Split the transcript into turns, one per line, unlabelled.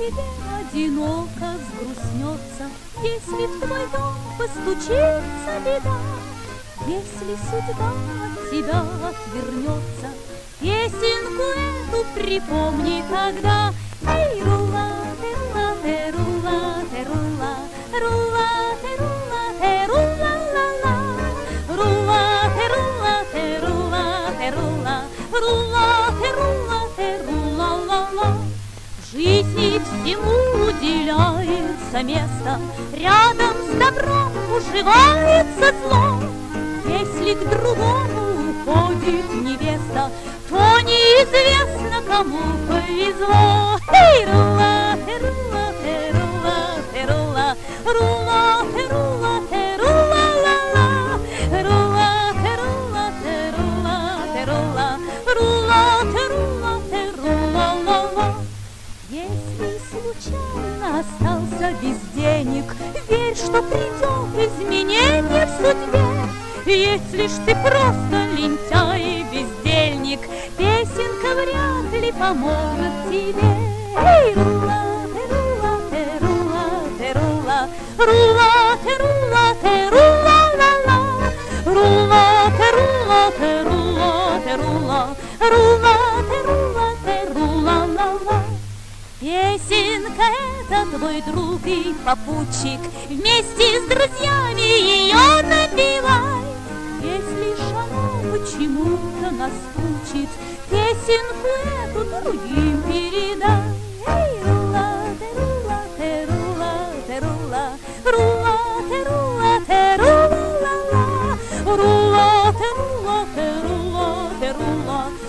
тебе одиноко взгрустнется, если в твой дом постучится беда, если судьба от тебя отвернется, песенку эту припомни тогда. Эй, рула, терула, терула, терула, рула, терула, терула, ла-ла, рула, терула, терула, терула, рула, терула, терула, ла-ла. В жизни всему уделяется место, рядом с добром уживается зло. Если к другому уходит невеста, то неизвестно, кому повезло. Эй, рула, терула, терула, терула, рула, терула, терула, ла-ла, рула, терула, терула, терула, рула, терула, терула, ла-ла. Если случайно остался без денег, верь, что придет изменение в судьбе. Если ж ты просто лентяй и бездельник, песенка вряд ли поможет тебе. Эй, рула, терула, терула, терула, рула, терула, терула, ла-ла, рула, терула, терула, терула, рула, терула, терула, ла-ла. Песенка — это твой друг и попутчик, вместе с друзьями ее напевай. Если ж она почему-то наскучит, песенку эту другим передай. Эй, рула, терула, терула, терула, рула, терула, терула, ла-ла, рула, терула, терула, терула,